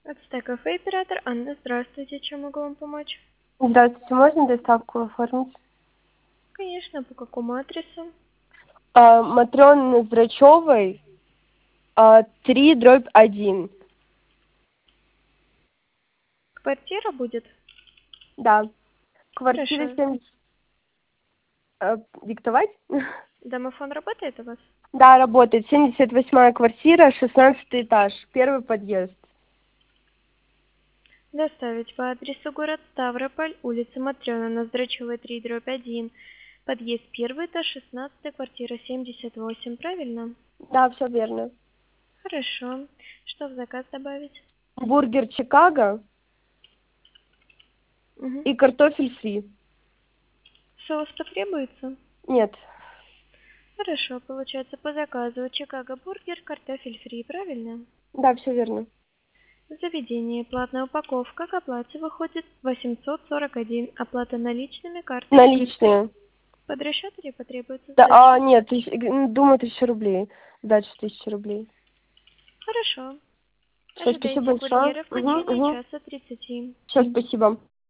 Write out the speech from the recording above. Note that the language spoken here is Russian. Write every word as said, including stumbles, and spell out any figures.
Отстай кафе, оператор Анна, здравствуйте, чем могу вам помочь? Здравствуйте, можно доставку оформить? Конечно, по какому адресу? А, Матрёны Зрачёвой, а, три дробь один. Квартира будет? Да. Квартира Хорошо. семь. А, диктовать? Домофон работает у вас? Да, работает. семьдесят восьмая квартира, шестнадцатый этаж, первый подъезд. Доставить по адресу город Ставрополь, улица Матрёна, Ноздрачёвой, три дробь один, подъезд первый этаж, шестнадцатая квартира, семьдесят восемь, правильно? Да, всё верно. Хорошо. Что в заказ добавить? Бургер Чикаго Угу. и картофель фри. Соус потребуется? Нет. Хорошо, получается по заказу Чикаго бургер, картофель фри, правильно? Да, всё верно. Заведение. Платная упаковка. К оплате выходит восемьсот сорок один. Оплата наличными, картой или кредитом. Наличные. Под расчет или потребуется Да, а, сдача? нет, тыщ г думаю, тысяча рублей. Дача тысяча рублей. Хорошо. Всё, спасибо Ожидайте большое. курьера в Угу, течение угу. часа тридцати. Всё, спасибо.